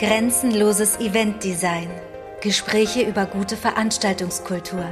Grenzenloses Eventdesign. Gespräche über gute Veranstaltungskultur.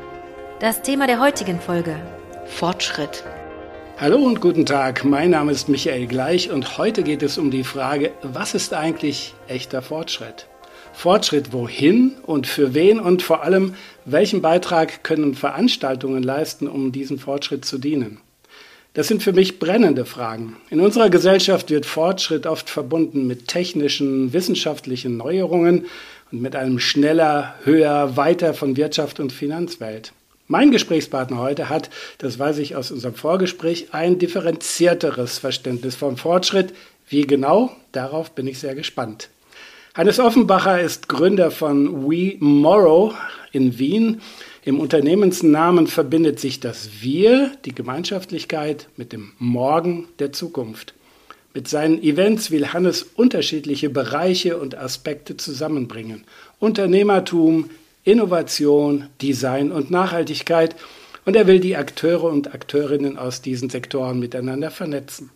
Das Thema der heutigen Folge: Fortschritt. Hallo und guten Tag, mein Name ist Michael Gleich und heute geht es um die Frage, was ist eigentlich echter Fortschritt? Fortschritt wohin und für wen und vor allem, welchen Beitrag können Veranstaltungen leisten, um diesem Fortschritt zu dienen? Das sind für mich brennende Fragen. In unserer Gesellschaft wird Fortschritt oft verbunden mit technischen, wissenschaftlichen Neuerungen und mit einem schneller, höher, weiter von Wirtschaft und Finanzwelt. Mein Gesprächspartner heute hat, das weiß ich aus unserem Vorgespräch, ein differenzierteres Verständnis vom Fortschritt. Wie genau? Darauf bin ich sehr gespannt. Hannes Offenbacher ist Gründer von WeMorrow in Wien. Im Unternehmensnamen verbindet sich das Wir, die Gemeinschaftlichkeit, mit dem Morgen der Zukunft. Mit seinen Events will Hannes unterschiedliche Bereiche und Aspekte zusammenbringen. Unternehmertum, Innovation, Design und Nachhaltigkeit. Und er will die Akteure und Akteurinnen aus diesen Sektoren miteinander vernetzen.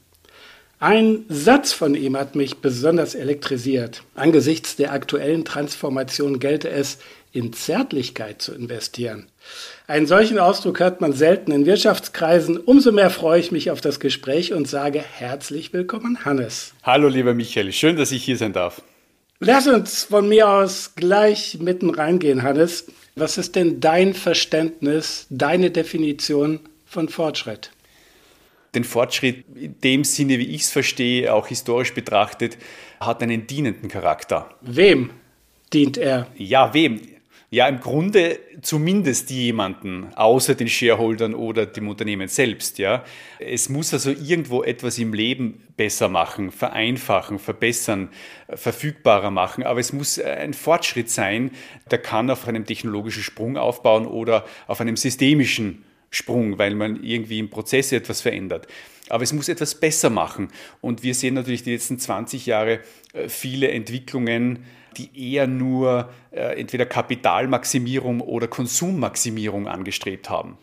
Ein Satz von ihm hat mich besonders elektrisiert. Angesichts der aktuellen Transformation gelte es, in Zärtlichkeit zu investieren. Einen solchen Ausdruck hört man selten in Wirtschaftskreisen. Umso mehr freue ich mich auf das Gespräch und sage herzlich willkommen, Hannes. Hallo, lieber Michael. Schön, dass ich hier sein darf. Lass uns von mir aus gleich mitten reingehen, Hannes. Was ist denn dein Verständnis, deine Definition von Fortschritt? Den Fortschritt in dem Sinne, wie ich es verstehe, auch historisch betrachtet, hat einen dienenden Charakter. Wem dient er? Ja, wem? Ja, im Grunde zumindest jemanden, außer den Shareholdern oder dem Unternehmen selbst. Ja. Es muss also irgendwo etwas im Leben besser machen, vereinfachen, verbessern, verfügbarer machen. Aber es muss ein Fortschritt sein, der kann auf einem technologischen Sprung aufbauen oder auf einem systemischen Sprung, weil man irgendwie im Prozess etwas verändert. Aber es muss etwas besser machen. Und wir sehen natürlich die letzten 20 Jahre viele Entwicklungen, die eher nur entweder Kapitalmaximierung oder Konsummaximierung angestrebt haben.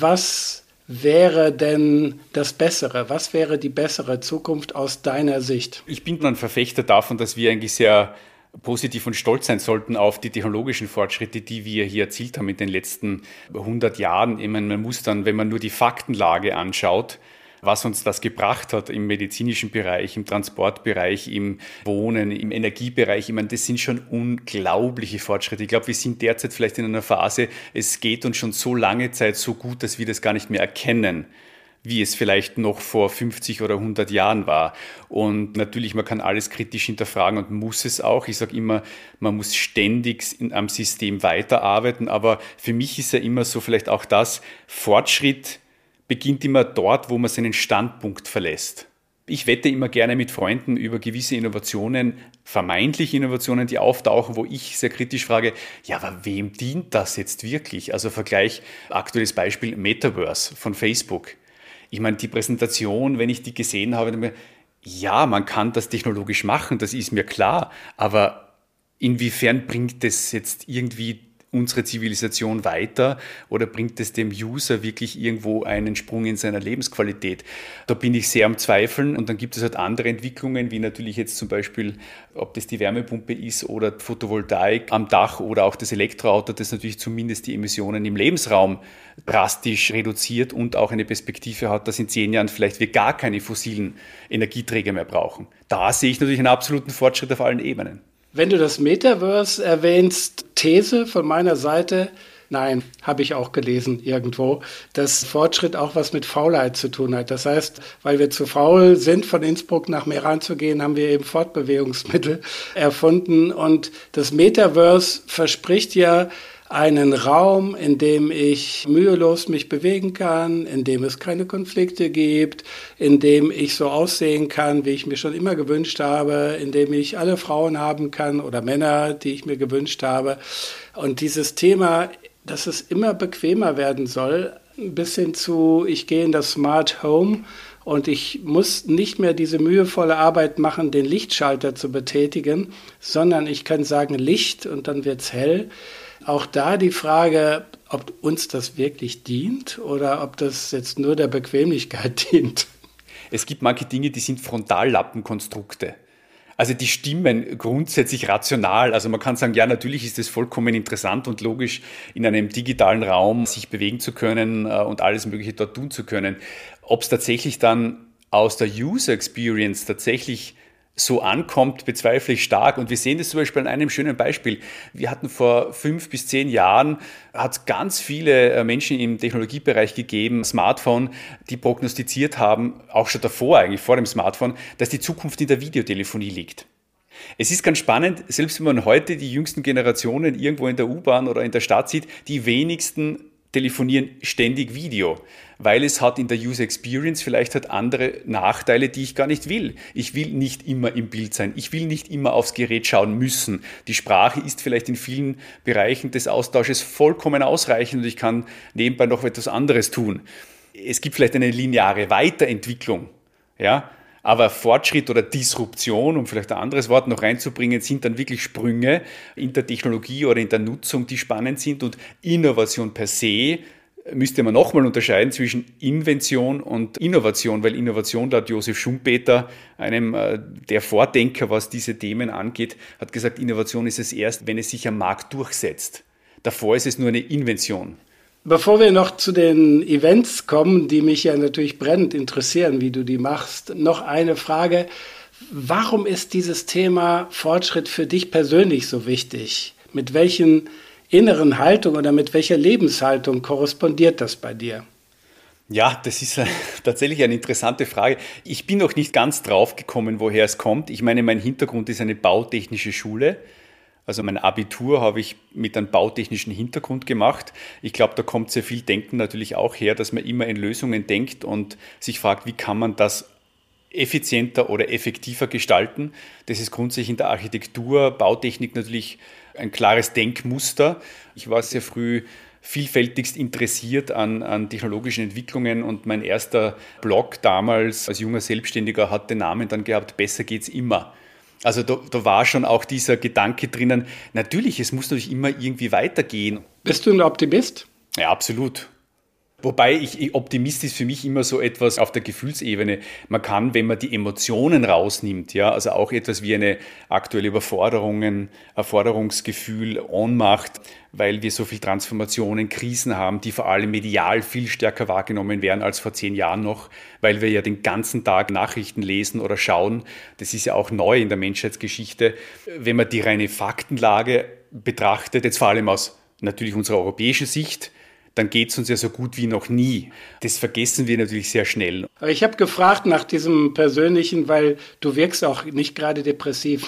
Was wäre denn das Bessere? Was wäre die bessere Zukunft aus deiner Sicht? Ich bin ein Verfechter davon, dass wir eigentlich sehr positiv und stolz sein sollten auf die technologischen Fortschritte, die wir hier erzielt haben in den letzten 100 Jahren. Ich meine, man muss dann, wenn man nur die Faktenlage anschaut, was uns das gebracht hat im medizinischen Bereich, im Transportbereich, im Wohnen, im Energiebereich. Ich meine, das sind schon unglaubliche Fortschritte. Ich glaube, wir sind derzeit vielleicht in einer Phase, es geht uns schon so lange Zeit so gut, dass wir das gar nicht mehr erkennen, wie es vielleicht noch vor 50 oder 100 Jahren war. Und natürlich, man kann alles kritisch hinterfragen und muss es auch. Ich sage immer, man muss ständig am System weiterarbeiten. Aber für mich ist ja immer so vielleicht auch das, Fortschritt beginnt immer dort, wo man seinen Standpunkt verlässt. Ich wette immer gerne mit Freunden über gewisse Innovationen, vermeintliche Innovationen, die auftauchen, wo ich sehr kritisch frage, ja, aber wem dient das jetzt wirklich? Also Vergleich, aktuelles Beispiel Metaverse von Facebook. Ich meine, die Präsentation, wenn ich die gesehen habe, dann mir, ja, man kann das technologisch machen, das ist mir klar, aber inwiefern bringt das jetzt irgendwie unsere Zivilisation weiter oder bringt es dem User wirklich irgendwo einen Sprung in seiner Lebensqualität? Da bin ich sehr am Zweifeln und dann gibt es halt andere Entwicklungen, wie natürlich jetzt zum Beispiel, ob das die Wärmepumpe ist oder Photovoltaik am Dach oder auch das Elektroauto, das natürlich zumindest die Emissionen im Lebensraum drastisch reduziert und auch eine Perspektive hat, dass in 10 Jahren vielleicht wir gar keine fossilen Energieträger mehr brauchen. Da sehe ich natürlich einen absoluten Fortschritt auf allen Ebenen. Wenn du das Metaverse erwähnst, These von meiner Seite, nein, habe ich auch gelesen irgendwo, dass Fortschritt auch was mit Faulheit zu tun hat. Das heißt, weil wir zu faul sind, von Innsbruck nach Meran zu gehen, haben wir eben Fortbewegungsmittel erfunden. Und das Metaverse verspricht ja einen Raum, in dem ich mühelos mich bewegen kann, in dem es keine Konflikte gibt, in dem ich so aussehen kann, wie ich mir schon immer gewünscht habe, in dem ich alle Frauen haben kann oder Männer, die ich mir gewünscht habe. Und dieses Thema, dass es immer bequemer werden soll, bis hin zu, ich gehe in das Smart Home und ich muss nicht mehr diese mühevolle Arbeit machen, den Lichtschalter zu betätigen, sondern ich kann sagen Licht und dann wird's hell. Auch da die Frage, ob uns das wirklich dient oder ob das jetzt nur der Bequemlichkeit dient. Es gibt manche Dinge, die sind Frontallappenkonstrukte. Also die stimmen grundsätzlich rational. Also man kann sagen, ja, natürlich ist es vollkommen interessant und logisch, in einem digitalen Raum sich bewegen zu können und alles Mögliche dort tun zu können. Ob es tatsächlich dann aus der User Experience tatsächlich so ankommt, bezweifle ich stark. Und wir sehen das zum Beispiel an einem schönen Beispiel. Wir hatten vor 5 bis 10 Jahren, hat es ganz viele Menschen im Technologiebereich gegeben, Smartphone, die prognostiziert haben, auch schon davor eigentlich, vor dem Smartphone, dass die Zukunft in der Videotelefonie liegt. Es ist ganz spannend, selbst wenn man heute die jüngsten Generationen irgendwo in der U-Bahn oder in der Stadt sieht, die wenigsten telefonieren ständig Video, weil es hat in der User Experience vielleicht halt andere Nachteile, die ich gar nicht will. Ich will nicht immer im Bild sein. Ich will nicht immer aufs Gerät schauen müssen. Die Sprache ist vielleicht in vielen Bereichen des Austausches vollkommen ausreichend und ich kann nebenbei noch etwas anderes tun. Es gibt vielleicht eine lineare Weiterentwicklung, ja, aber Fortschritt oder Disruption, um vielleicht ein anderes Wort noch reinzubringen, sind dann wirklich Sprünge in der Technologie oder in der Nutzung, die spannend sind. Und Innovation per se müsste man nochmal unterscheiden zwischen Invention und Innovation, weil Innovation, laut Josef Schumpeter, einem der Vordenker, was diese Themen angeht, hat gesagt, Innovation ist es erst, wenn es sich am Markt durchsetzt. Davor ist es nur eine Invention. Bevor wir noch zu den Events kommen, die mich ja natürlich brennend interessieren, wie du die machst, noch eine Frage. Warum ist dieses Thema Fortschritt für dich persönlich so wichtig? Mit welchen inneren Haltung oder mit welcher Lebenshaltung korrespondiert das bei dir? Ja, das ist tatsächlich eine interessante Frage. Ich bin noch nicht ganz drauf gekommen, woher es kommt. Ich meine, mein Hintergrund ist eine bautechnische Schule. Also mein Abitur habe ich mit einem bautechnischen Hintergrund gemacht. Ich glaube, da kommt sehr viel Denken natürlich auch her, dass man immer in Lösungen denkt und sich fragt, wie kann man das effizienter oder effektiver gestalten. Das ist grundsätzlich in der Architektur, Bautechnik natürlich ein klares Denkmuster. Ich war sehr früh vielfältigst interessiert an technologischen Entwicklungen und mein erster Blog damals als junger Selbstständiger hat den Namen dann gehabt, besser geht's immer. Also da war schon auch dieser Gedanke drinnen, natürlich, es muss natürlich immer irgendwie weitergehen. Bist du ein Optimist? Ja, absolut. Wobei Optimist ist für mich immer so etwas auf der Gefühlsebene. Man kann, wenn man die Emotionen rausnimmt, ja, also auch etwas wie eine aktuelle Erforderungsgefühl, Ohnmacht, weil wir so viel Transformationen, Krisen haben, die vor allem medial viel stärker wahrgenommen werden als vor 10 Jahren noch, weil wir ja den ganzen Tag Nachrichten lesen oder schauen. Das ist ja auch neu in der Menschheitsgeschichte. Wenn man die reine Faktenlage betrachtet, jetzt vor allem aus natürlich unserer europäischen Sicht, dann geht es uns ja so gut wie noch nie. Das vergessen wir natürlich sehr schnell. Aber ich habe gefragt nach diesem Persönlichen, weil du wirkst auch nicht gerade depressiv.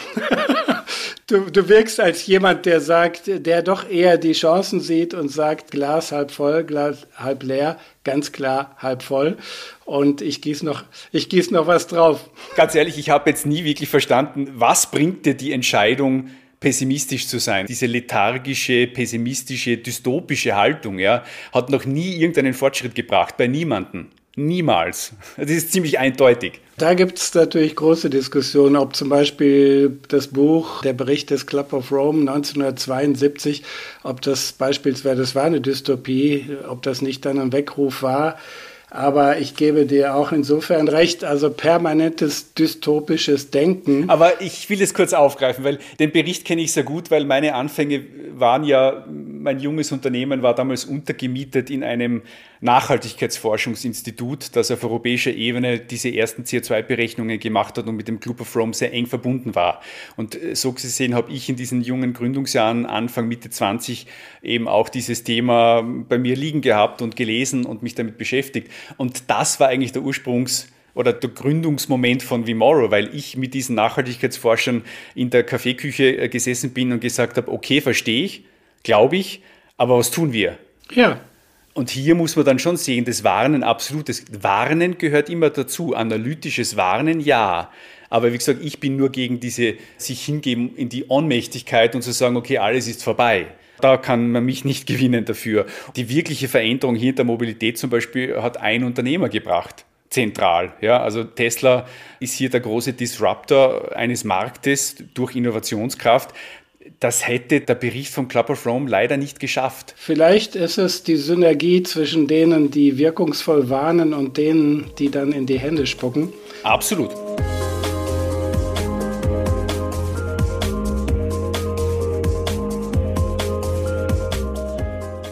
Du wirkst als jemand, der sagt, der doch eher die Chancen sieht und sagt, Glas halb voll, Glas halb leer, ganz klar halb voll. Und ich gieße noch was drauf. Ganz ehrlich, ich habe jetzt nie wirklich verstanden, was bringt dir die Entscheidung, pessimistisch zu sein. Diese lethargische, pessimistische, dystopische Haltung, ja, hat noch nie irgendeinen Fortschritt gebracht, bei niemandem. Niemals. Das ist ziemlich eindeutig. Da gibt es natürlich große Diskussionen, ob zum Beispiel das Buch, der Bericht des Club of Rome 1972, ob das beispielsweise, das war eine Dystopie, ob das nicht dann ein Weckruf war. Aber ich gebe dir auch insofern recht, also permanentes dystopisches Denken. Aber ich will es kurz aufgreifen, weil den Bericht kenne ich sehr gut, weil meine Anfänge waren ja, mein junges Unternehmen war damals untergemietet in einem Nachhaltigkeitsforschungsinstitut, das auf europäischer Ebene diese ersten CO2-Berechnungen gemacht hat und mit dem Club of Rome sehr eng verbunden war. Und so gesehen habe ich in diesen jungen Gründungsjahren, Anfang, Mitte 20, eben auch dieses Thema bei mir liegen gehabt und gelesen und mich damit beschäftigt. Und das war eigentlich der oder der Gründungsmoment von Vimoro, weil ich mit diesen Nachhaltigkeitsforschern in der Kaffeeküche gesessen bin und gesagt habe, okay, verstehe ich, glaube ich, aber was tun wir? Ja. Und hier muss man dann schon sehen, das Warnen, absolutes Warnen gehört immer dazu. Analytisches Warnen, ja. Aber wie gesagt, ich bin nur gegen diese sich hingeben in die Ohnmächtigkeit und zu sagen, okay, alles ist vorbei. Da kann man mich nicht gewinnen dafür. Die wirkliche Veränderung hier in der Mobilität zum Beispiel hat ein Unternehmer gebracht. Zentral. Ja, also Tesla ist hier der große Disruptor eines Marktes durch Innovationskraft. Das hätte der Bericht vom Club of Rome leider nicht geschafft. Vielleicht ist es die Synergie zwischen denen, die wirkungsvoll warnen und denen, die dann in die Hände spucken. Absolut.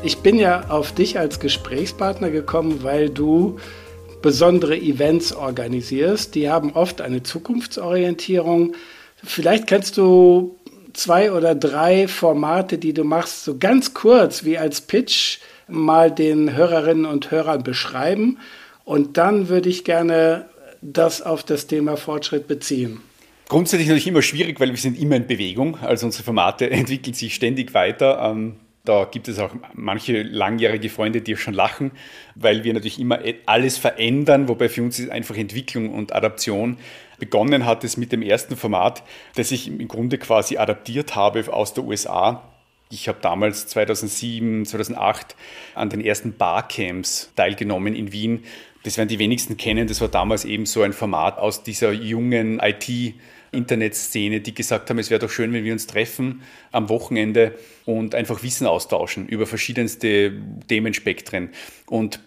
Ich bin ja auf dich als Gesprächspartner gekommen, weil du besondere Events organisierst. Die haben oft eine Zukunftsorientierung. Vielleicht kannst du 2 oder 3 Formate, die du machst, so ganz kurz wie als Pitch mal den Hörerinnen und Hörern beschreiben. Und dann würde ich gerne das auf das Thema Fortschritt beziehen. Grundsätzlich natürlich immer schwierig, weil wir sind immer in Bewegung. Also unsere Formate entwickeln sich ständig weiter. Da gibt es auch manche langjährige Freunde, die schon lachen, weil wir natürlich immer alles verändern, wobei für uns ist einfach Entwicklung und Adaption. Begonnen hat es mit dem ersten Format, das ich im Grunde quasi adaptiert habe aus der USA. Ich habe damals 2007, 2008 an den ersten Barcamps teilgenommen in Wien. Das werden die wenigsten kennen. Das war damals eben so ein Format aus dieser jungen IT-Internetszene, die gesagt haben, es wäre doch schön, wenn wir uns treffen am Wochenende und einfach Wissen austauschen über verschiedenste Themenspektren. Und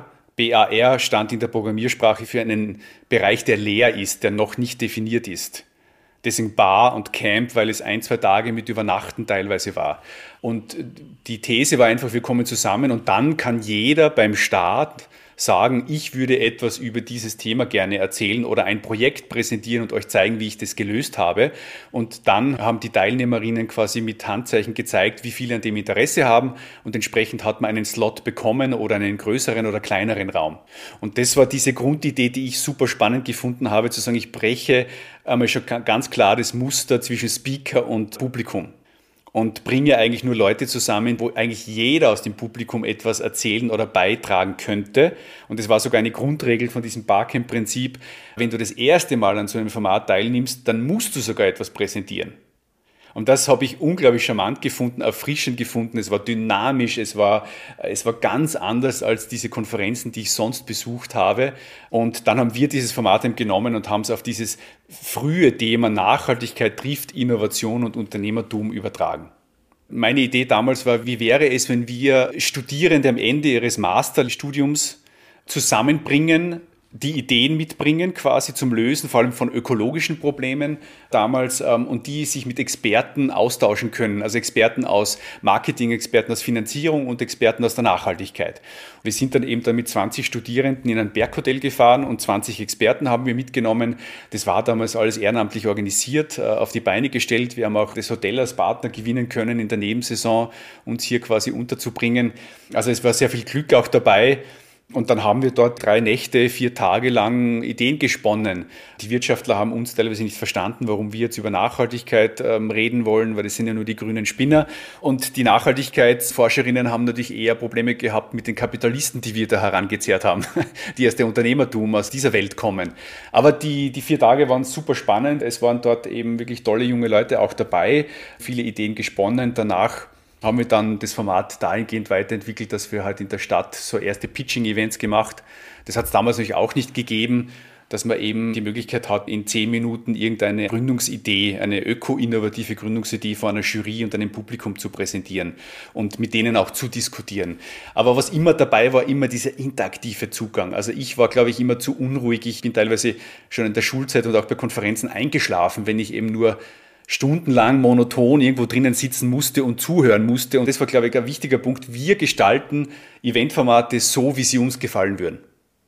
BAR stand in der Programmiersprache für einen Bereich, der leer ist, der noch nicht definiert ist. Deswegen Bar und Camp, weil es 1-2 Tage mit Übernachten teilweise war. Und die These war einfach, wir kommen zusammen und dann kann jeder beim Start sagen, ich würde etwas über dieses Thema gerne erzählen oder ein Projekt präsentieren und euch zeigen, wie ich das gelöst habe. Und dann haben die Teilnehmerinnen quasi mit Handzeichen gezeigt, wie viele an dem Interesse haben und entsprechend hat man einen Slot bekommen oder einen größeren oder kleineren Raum. Und das war diese Grundidee, die ich super spannend gefunden habe, zu sagen, ich breche einmal schon ganz klar das Muster zwischen Speaker und Publikum. Und bringe eigentlich nur Leute zusammen, wo eigentlich jeder aus dem Publikum etwas erzählen oder beitragen könnte. Und das war sogar eine Grundregel von diesem Barcamp-Prinzip. Wenn du das erste Mal an so einem Format teilnimmst, dann musst du sogar etwas präsentieren. Und das habe ich unglaublich charmant gefunden, erfrischend gefunden. Es war dynamisch, es war ganz anders als diese Konferenzen, die ich sonst besucht habe. Und dann haben wir dieses Format genommen und haben es auf dieses frühe Thema Nachhaltigkeit trifft Innovation und Unternehmertum übertragen. Meine Idee damals war, wie wäre es, wenn wir Studierende am Ende ihres Masterstudiums zusammenbringen, die Ideen mitbringen quasi zum Lösen, vor allem von ökologischen Problemen damals und die sich mit Experten austauschen können, also Experten aus Marketing, Experten aus Finanzierung und Experten aus der Nachhaltigkeit. Wir sind dann eben mit 20 Studierenden in ein Berghotel gefahren und 20 Experten haben wir mitgenommen. Das war damals alles ehrenamtlich organisiert, auf die Beine gestellt. Wir haben auch das Hotel als Partner gewinnen können in der Nebensaison, uns hier quasi unterzubringen. Also es war sehr viel Glück auch dabei. Und dann haben wir dort 3 Nächte, 4 Tage lang Ideen gesponnen. Die Wirtschaftler haben uns teilweise nicht verstanden, warum wir jetzt über Nachhaltigkeit reden wollen, weil das sind ja nur die grünen Spinner. Und die Nachhaltigkeitsforscherinnen haben natürlich eher Probleme gehabt mit den Kapitalisten, die wir da herangezerrt haben, die aus dem Unternehmertum, aus dieser Welt kommen. Aber die 4 Tage waren super spannend. Es waren dort eben wirklich tolle junge Leute auch dabei, viele Ideen gesponnen. Danach haben wir dann das Format dahingehend weiterentwickelt, dass wir halt in der Stadt so erste Pitching-Events gemacht. Das hat es damals natürlich auch nicht gegeben, dass man eben die Möglichkeit hat, in 10 Minuten irgendeine Gründungsidee, eine öko-innovative Gründungsidee vor einer Jury und einem Publikum zu präsentieren und mit denen auch zu diskutieren. Aber was immer dabei war, immer dieser interaktive Zugang. Also ich war, glaube ich, immer zu unruhig. Ich bin teilweise schon in der Schulzeit und auch bei Konferenzen eingeschlafen, wenn ich eben nur stundenlang monoton irgendwo drinnen sitzen musste und zuhören musste. Und das war, glaube ich, ein wichtiger Punkt. Wir gestalten Eventformate so, wie sie uns gefallen würden.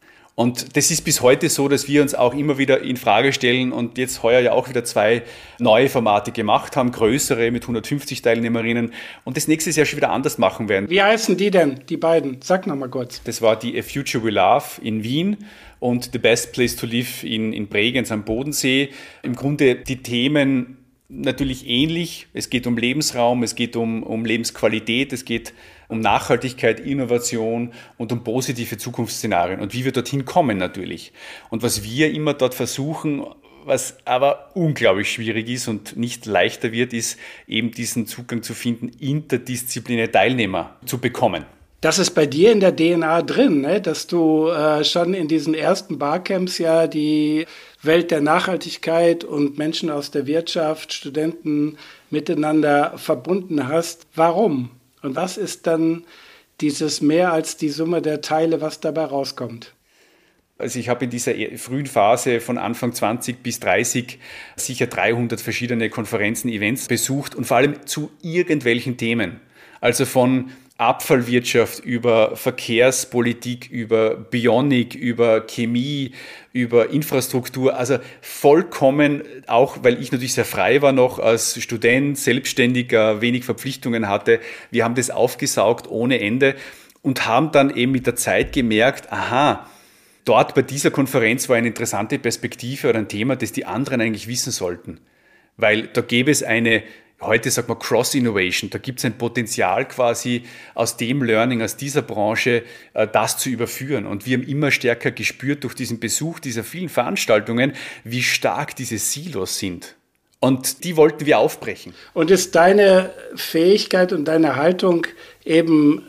Und das ist bis heute so, dass wir uns auch immer wieder in Frage stellen und jetzt heuer ja auch wieder 2 neue Formate gemacht haben, größere mit 150 Teilnehmerinnen und das nächstes Jahr schon wieder anders machen werden. Wie heißen die denn, die beiden? Sag nochmal kurz. Das war die A Future We Love in Wien und The Best Place to Live in Bregenz am Bodensee. Im Grunde die Themen natürlich ähnlich. Es geht um Lebensraum, es geht um Lebensqualität, es geht um Nachhaltigkeit, Innovation und um positive Zukunftsszenarien und wie wir dorthin kommen natürlich. Und was wir immer dort versuchen, was aber unglaublich schwierig ist und nicht leichter wird, ist eben diesen Zugang zu finden, interdisziplinäre Teilnehmer zu bekommen. Das ist bei dir in der DNA drin, ne? Dass du schon in diesen ersten Barcamps ja die Welt der Nachhaltigkeit und Menschen aus der Wirtschaft, Studenten miteinander verbunden hast. Warum? Und was ist dann dieses mehr als die Summe der Teile, was dabei rauskommt? Also ich habe in dieser frühen Phase von Anfang 20 bis 30 sicher 300 verschiedene Konferenzen, Events besucht und vor allem zu irgendwelchen Themen. Also von Abfallwirtschaft, über Verkehrspolitik, über Bionik, über Chemie, über Infrastruktur, also vollkommen, auch weil ich natürlich sehr frei war noch als Student, Selbstständiger, wenig Verpflichtungen hatte. Wir haben das aufgesaugt ohne Ende und haben dann eben mit der Zeit gemerkt, aha, dort bei dieser Konferenz war eine interessante Perspektive oder ein Thema, das die anderen eigentlich wissen sollten. Weil da gäbe es eine, heute sagt man Cross-Innovation, da gibt es ein Potenzial quasi aus dem Learning, aus dieser Branche, das zu überführen. Und wir haben immer stärker gespürt durch diesen Besuch dieser vielen Veranstaltungen, wie stark diese Silos sind. Und die wollten wir aufbrechen. Und ist deine Fähigkeit und deine Haltung eben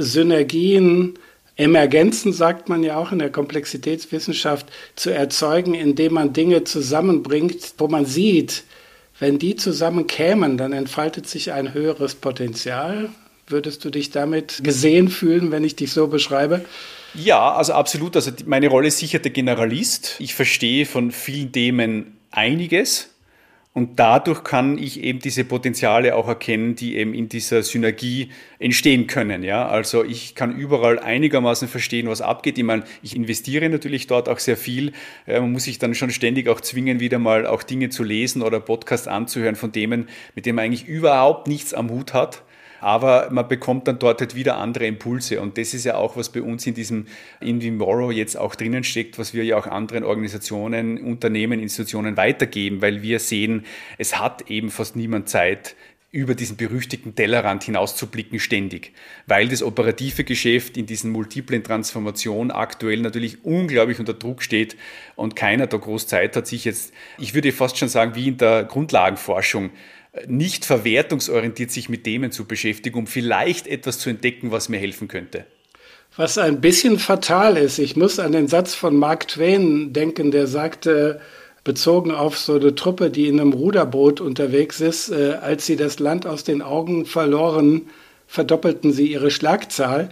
Synergien, Emergenzen, sagt man ja auch in der Komplexitätswissenschaft, zu erzeugen, indem man Dinge zusammenbringt, wo man sieht, wenn die zusammenkämen, dann entfaltet sich ein höheres Potenzial. Würdest du dich damit gesehen fühlen, wenn ich dich so beschreibe? Ja, also absolut. Also meine Rolle ist sicher der Generalist. Ich verstehe von vielen Themen einiges. Und dadurch kann ich eben diese Potenziale auch erkennen, die eben in dieser Synergie entstehen können. Ja, also ich kann überall einigermaßen verstehen, was abgeht. Ich meine, ich investiere natürlich dort auch sehr viel. Man muss sich dann schon ständig auch zwingen, wieder mal auch Dinge zu lesen oder Podcasts anzuhören von Themen, mit denen man eigentlich überhaupt nichts am Hut hat. Aber man bekommt dann dort halt wieder andere Impulse. Und das ist ja auch, was bei uns in diesem InVimoro jetzt auch drinnen steckt, was wir ja auch anderen Organisationen, Unternehmen, Institutionen weitergeben, weil wir sehen, es hat eben fast niemand Zeit, über diesen berüchtigten Tellerrand hinauszublicken ständig, weil das operative Geschäft in diesen multiplen Transformationen aktuell natürlich unglaublich unter Druck steht und keiner da groß Zeit hat, sich jetzt, ich würde fast schon sagen, wie in der Grundlagenforschung, nicht verwertungsorientiert sich mit Themen zu beschäftigen, um vielleicht etwas zu entdecken, was mir helfen könnte. Was ein bisschen fatal ist, ich muss an den Satz von Mark Twain denken, der sagte, bezogen auf so eine Truppe, die in einem Ruderboot unterwegs ist, als sie das Land aus den Augen verloren, verdoppelten sie ihre Schlagzahl.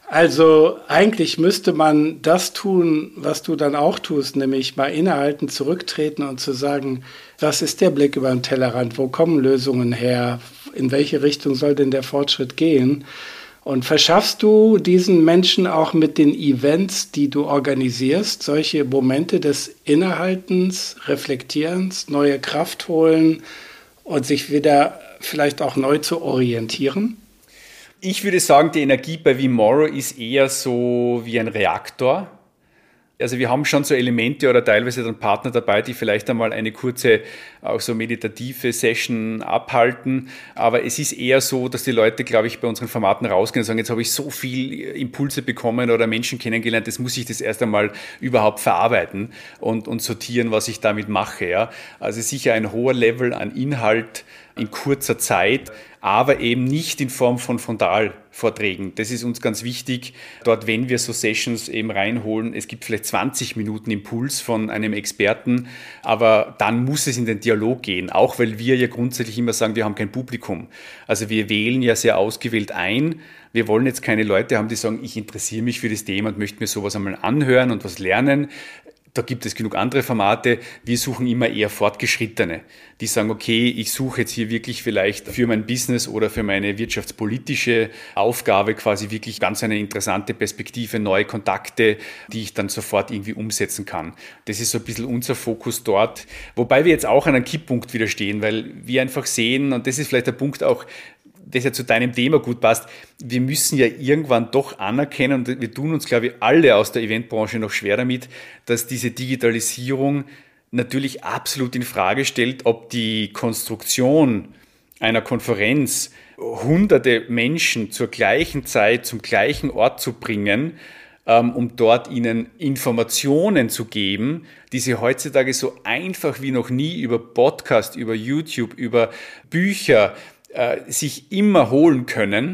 Also eigentlich müsste man das tun, was du dann auch tust, nämlich mal innehalten, zurücktreten und zu sagen, was ist der Blick über den Tellerrand, wo kommen Lösungen her, in welche Richtung soll denn der Fortschritt gehen? Und verschaffst du diesen Menschen auch mit den Events, die du organisierst, solche Momente des Innehaltens, Reflektierens, neue Kraft holen und sich wieder vielleicht auch neu zu orientieren? Ich würde sagen, die Energie bei VMoro ist eher so wie ein Reaktor. Also wir haben schon so Elemente oder teilweise dann Partner dabei, die vielleicht einmal eine kurze, auch so meditative Session abhalten. Aber es ist eher so, dass die Leute, glaube ich, bei unseren Formaten rausgehen und sagen, jetzt habe ich so viel Impulse bekommen oder Menschen kennengelernt, das muss ich das erst einmal überhaupt verarbeiten und sortieren, was ich damit mache. Ja. Also sicher ein hoher Level an Inhalt in kurzer Zeit, aber eben nicht in Form von Frontalvorträgen. Das ist uns ganz wichtig. Dort, wenn wir so Sessions eben reinholen, es gibt vielleicht 20 Minuten Impuls von einem Experten, aber dann muss es in den Dialog gehen, auch weil wir ja grundsätzlich immer sagen, wir haben kein Publikum. Also wir wählen ja sehr ausgewählt ein. Wir wollen jetzt keine Leute haben, die sagen, ich interessiere mich für das Thema und möchte mir sowas einmal anhören und was lernen. Da gibt es genug andere Formate. Wir suchen immer eher Fortgeschrittene, die sagen, okay, ich suche jetzt hier wirklich vielleicht für mein Business oder für meine wirtschaftspolitische Aufgabe quasi wirklich ganz eine interessante Perspektive, neue Kontakte, die ich dann sofort irgendwie umsetzen kann. Das ist so ein bisschen unser Fokus dort. Wobei wir jetzt auch an einem Kipppunkt wieder stehen, weil wir einfach sehen, und das ist vielleicht der Punkt auch, das ja zu deinem Thema gut passt, wir müssen ja irgendwann doch anerkennen, und wir tun uns, glaube ich, alle aus der Eventbranche noch schwer damit, dass diese Digitalisierung natürlich absolut in Frage stellt, ob die Konstruktion einer Konferenz hunderte Menschen zur gleichen Zeit, zum gleichen Ort zu bringen, um dort ihnen Informationen zu geben, die sie heutzutage so einfach wie noch nie über Podcast, über YouTube, über Bücher sich immer holen können,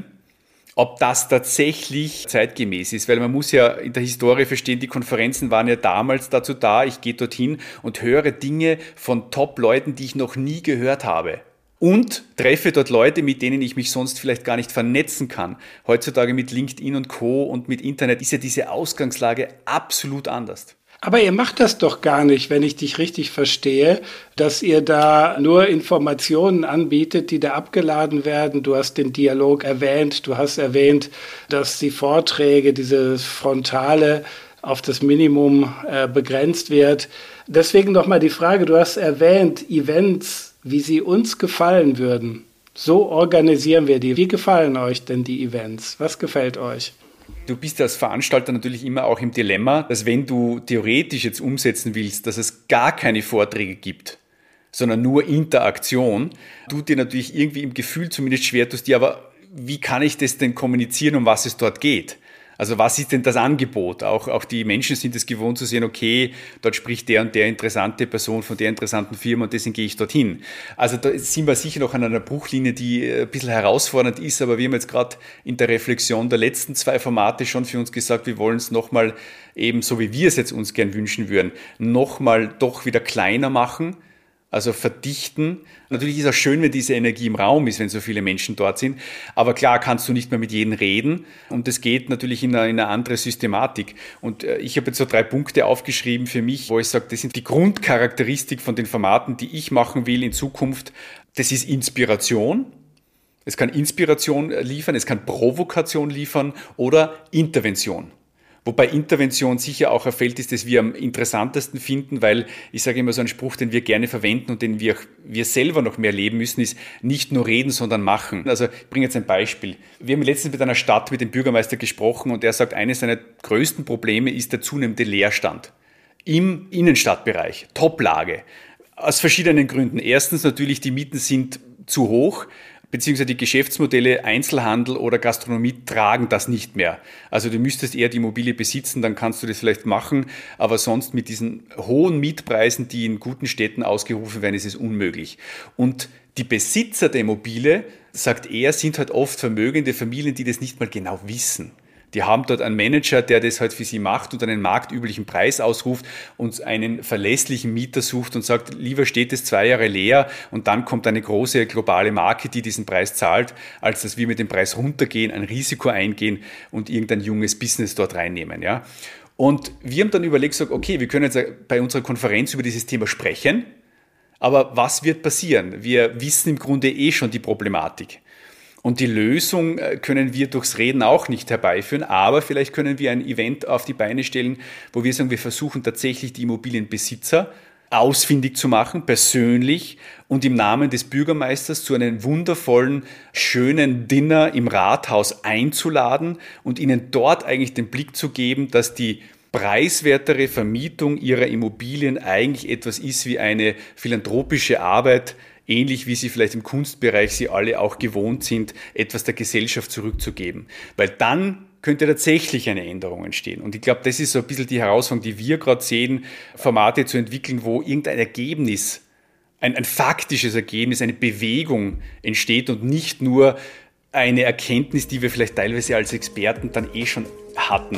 ob das tatsächlich zeitgemäß ist. Weil man muss ja in der Historie verstehen, die Konferenzen waren ja damals dazu da, ich gehe dorthin und höre Dinge von Top-Leuten, die ich noch nie gehört habe. Und treffe dort Leute, mit denen ich mich sonst vielleicht gar nicht vernetzen kann. Heutzutage mit LinkedIn und Co. und mit Internet ist ja diese Ausgangslage absolut anders. Aber ihr macht das doch gar nicht, wenn ich dich richtig verstehe, dass ihr da nur Informationen anbietet, die da abgeladen werden. Du hast den Dialog erwähnt, du hast erwähnt, dass die Vorträge, dieses Frontale auf das Minimum begrenzt wird. Deswegen nochmal die Frage, du hast erwähnt, Events, wie sie uns gefallen würden. So organisieren wir die. Wie gefallen euch denn die Events? Was gefällt euch? Du bist als Veranstalter natürlich immer auch im Dilemma, dass wenn du theoretisch jetzt umsetzen willst, dass es gar keine Vorträge gibt, sondern nur Interaktion, du dir natürlich irgendwie im Gefühl zumindest schwer tust, ja, aber wie kann ich das denn kommunizieren, um was es dort geht? Also was ist denn das Angebot? Auch die Menschen sind es gewohnt zu sehen, okay, dort spricht der und der interessante Person von der interessanten Firma und deswegen gehe ich dorthin. Also da sind wir sicher noch an einer Bruchlinie, die ein bisschen herausfordernd ist, aber wir haben jetzt gerade in der Reflexion der letzten 2 Formate schon für uns gesagt, wir wollen es nochmal eben, so wie wir es jetzt uns gern wünschen würden, nochmal doch wieder kleiner machen. Also verdichten. Natürlich ist es auch schön, wenn diese Energie im Raum ist, wenn so viele Menschen dort sind. Aber klar kannst du nicht mehr mit jedem reden. Und das geht natürlich in eine andere Systematik. Und ich habe jetzt so 3 Punkte aufgeschrieben für mich, wo ich sage, das sind die Grundcharakteristik von den Formaten, die ich machen will in Zukunft. Das ist Inspiration. Es kann Inspiration liefern, es kann Provokation liefern oder Intervention. Wobei Intervention sicher auch ein Feld ist, das wir am interessantesten finden, weil ich sage immer so einen Spruch, den wir gerne verwenden und den wir selber noch mehr leben müssen, ist nicht nur reden, sondern machen. Also ich bringe jetzt ein Beispiel. Wir haben letztens mit einer Stadt, mit dem Bürgermeister gesprochen und er sagt, eines seiner größten Probleme ist der zunehmende Leerstand im Innenstadtbereich, Toplage. Aus verschiedenen Gründen. Erstens natürlich, die Mieten sind zu hoch, beziehungsweise die Geschäftsmodelle Einzelhandel oder Gastronomie tragen das nicht mehr. Also du müsstest eher die Immobilie besitzen, dann kannst du das vielleicht machen, aber sonst mit diesen hohen Mietpreisen, die in guten Städten ausgerufen werden, ist es unmöglich. Und die Besitzer der Immobilie, sagt er, sind halt oft vermögende Familien, die das nicht mal genau wissen. Die haben dort einen Manager, der das halt für sie macht und einen marktüblichen Preis ausruft und einen verlässlichen Mieter sucht und sagt, lieber steht es 2 Jahre leer und dann kommt eine große globale Marke, die diesen Preis zahlt, als dass wir mit dem Preis runtergehen, ein Risiko eingehen und irgendein junges Business dort reinnehmen. Ja? Und wir haben dann überlegt, gesagt, okay, wir können jetzt bei unserer Konferenz über dieses Thema sprechen, aber was wird passieren? Wir wissen im Grunde schon die Problematik. Und die Lösung können wir durchs Reden auch nicht herbeiführen, aber vielleicht können wir ein Event auf die Beine stellen, wo wir sagen, wir versuchen tatsächlich die Immobilienbesitzer ausfindig zu machen, persönlich und im Namen des Bürgermeisters zu einem wundervollen, schönen Dinner im Rathaus einzuladen und ihnen dort eigentlich den Blick zu geben, dass die preiswertere Vermietung ihrer Immobilien eigentlich etwas ist wie eine philanthropische Arbeit, ähnlich wie sie vielleicht im Kunstbereich sie alle auch gewohnt sind, etwas der Gesellschaft zurückzugeben. Weil dann könnte tatsächlich eine Änderung entstehen. Und ich glaube, das ist so ein bisschen die Herausforderung, die wir gerade sehen, Formate zu entwickeln, wo irgendein Ergebnis, ein faktisches Ergebnis, eine Bewegung entsteht und nicht nur eine Erkenntnis, die wir vielleicht teilweise als Experten dann schon hatten.